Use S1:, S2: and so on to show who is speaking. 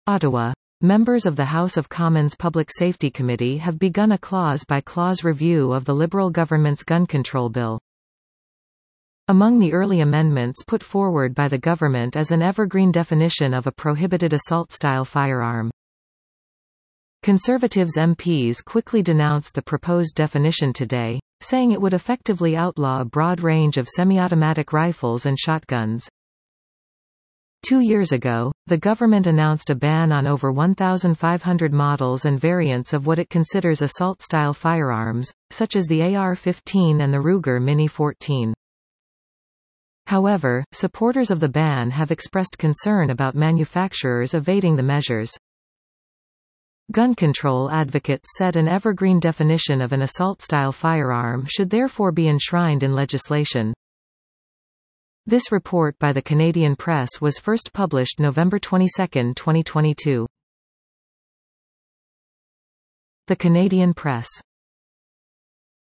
S1: Ottawa. Members of the House of Commons Public Safety Committee have begun a clause-by-clause review of the Liberal government's gun control bill. Among the early amendments put forward by the government is an evergreen definition of a prohibited assault-style firearm. Conservatives MPs quickly denounced the proposed definition today, saying it would effectively outlaw a broad range of semi-automatic rifles and shotguns. 2 years ago, the government announced a ban on over 1,500 models and variants of what it considers assault-style firearms, such as the AR-15 and the Ruger Mini-14. However, supporters of the ban have expressed concern about manufacturers evading the measures. Gun control advocates said an evergreen definition of an assault-style firearm should therefore be enshrined in legislation. This report by the Canadian Press was first published November 22, 2022. The Canadian Press.